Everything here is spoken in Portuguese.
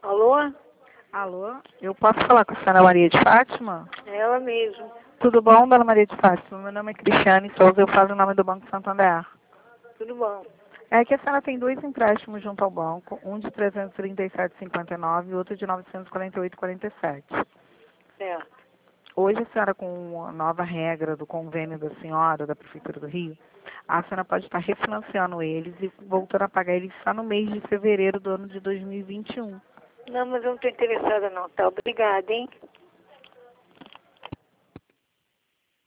Alô? Alô, eu posso falar com a senhora Maria de Fátima? É ela mesmo. Tudo bom, dona Maria de Fátima? Meu nome é Cristiane Souza, eu falo em nome do Banco Santander. Tudo bom? É que a senhora tem dois empréstimos junto ao banco, um de 337,59 e outro de 948,47. Certo. Hoje, a senhora, com a nova regra do convênio da senhora, da Prefeitura do Rio, a senhora pode estar refinanciando eles e voltando a pagar eles só no mês de fevereiro do ano de 2021. Não, mas eu não estou interessada não, tá? Obrigada, hein?